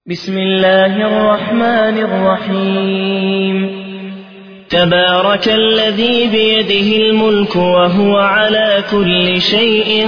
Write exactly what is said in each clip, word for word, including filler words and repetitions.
بسم الله الرحمن الرحيم تبارك الذي بيده الملك وهو على كل شيء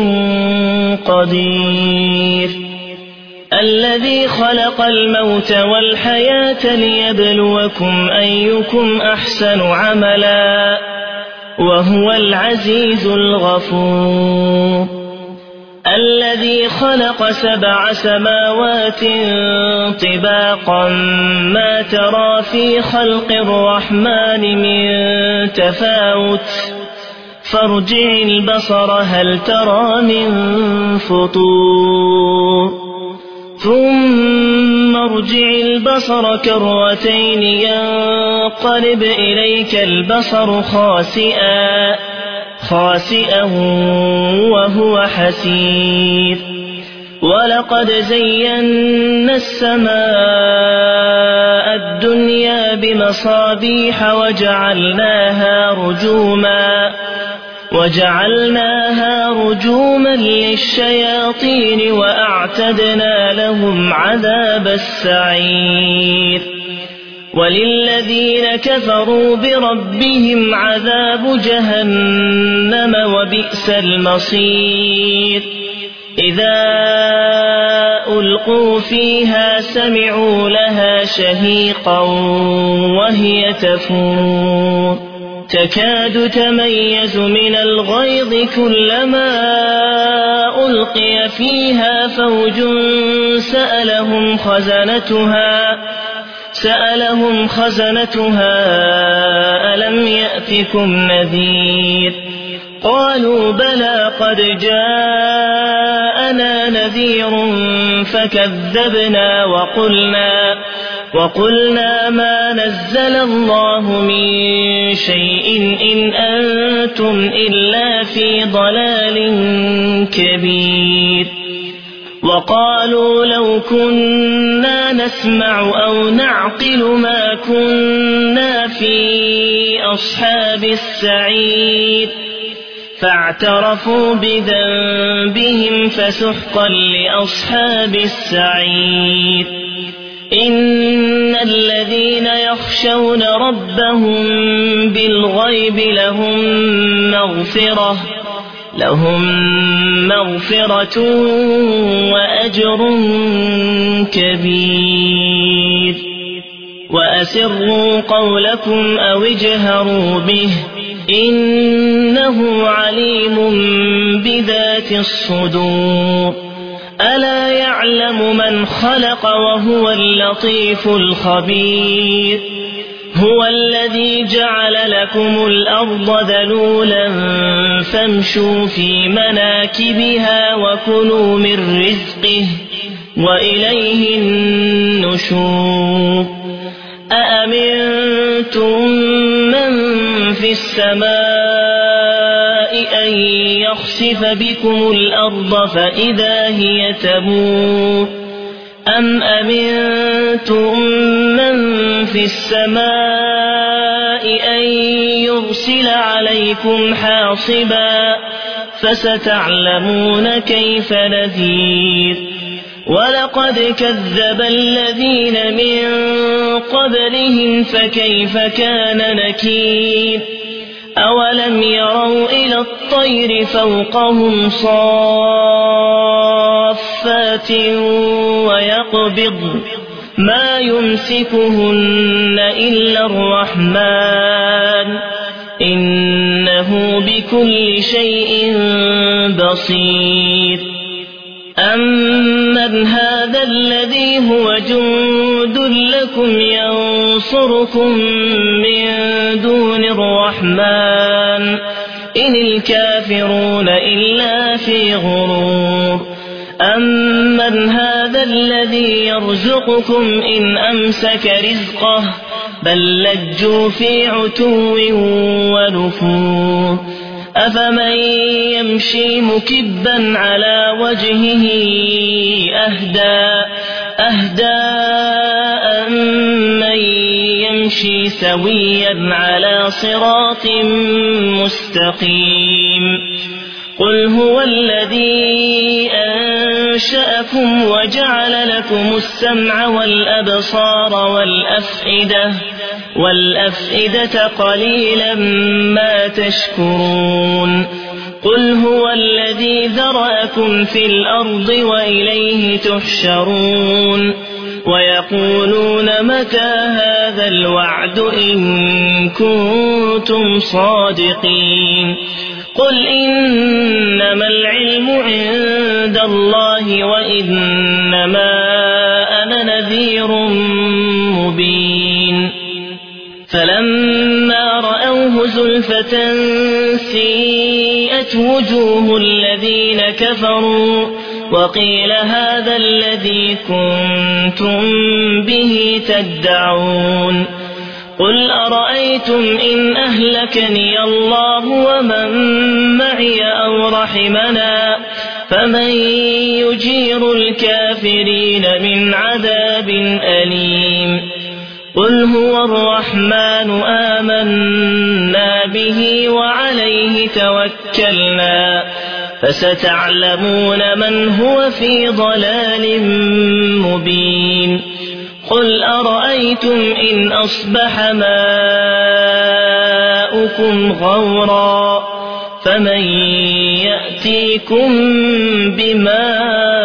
قدير الذي خلق الموت والحياة ليبلوكم أيكم أحسن عملا وهو العزيز الغفور الذي خلق سبع سماوات طباقا ما ترى في خلق الرحمن من تفاوت فارجع البصر هل ترى من فطور ثم ارجع البصر كرتين ينقلب إليك البصر خاسئا خاسئا وهو حسير ولقد زينا السماء الدنيا بمصابيح وجعلناها رجوما وجعلناها رجوما للشياطين وأعتدنا لهم عذاب السعير وللذين كفروا بربهم عذاب جهنم وبئس المصير إذا ألقوا فيها سمعوا لها شهيقا وهي تفور تكاد تميز من الغيظ كلما ألقي فيها فوج سألهم خزنتها سألهم خزنتها ألم يأتكم نذير قالوا بلى قد جاءنا نذير فكذبنا وقلنا وقلنا ما نزل الله من شيء إن أنتم إلا في ضلال كبير وقالوا لو كنا نسمع أو نعقل ما كنا في أصحاب السعير فاعترفوا بذنبهم فسحقا لأصحاب السعير إن الذين يخشون ربهم بالغيب لهم مغفرة لهم مغفرة وأجر كبير وأسروا قولكم أو اجهروا به إنه عليم بذات الصدور ألا يعلم من خلق وهو اللطيف الخبير هو الذي جعل لكم الأرض ذلولا فامشوا في مناكبها وكلوا من رزقه وإليه النشور أأمنتم من في السماء أن يخسف بكم الأرض فإذا هي تمور أم أمنتم من في السماء أن يرسل عليكم حاصبا فستعلمون كيف نذير ولقد كذب الذين من قبلهم فكيف كان نكير أولم يروا إلى الطير فوقهم صافات ويقبض ما يمسكهن إلا الرحمن إنه بكل شيء بصير أمن هذا الذي هو جند لكم ينصركم من دون الرحمن إن الكافرون إلا في غرور أمن هذا الذي يرزقكم إن أمسك رزقه بل لجوا في عتو ونفور أفمن يمشي مكبا على وجهه أهدى أهدى أمن يمشي سويا على صراط مستقيم قل هو الذي أنشأكم وجعل لكم السمع والأبصار والأفئدة والأفئدة قليلا ما تشكرون قل هو الذي ذرأكم في الأرض وإليه تحشرون ويقولون متى هذا الوعد إن كنتم صادقين قل إنما العلم عند الله وإنما أنا نذير مبين فلما رأوه زلفة سيئت وجوه الذين كفروا وقيل هذا الذي كنتم به تدعون قل أرأيتم إن أهلكني الله ومن معي أو رحمنا فمن يجير الكافرين من عذاب أليم قل هو الرحمن آمنا به وعليه توكلنا فستعلمون من هو في ضلال مبين قل أرأيتم إن أصبح ماؤكم غورا فمن يأتيكم بماء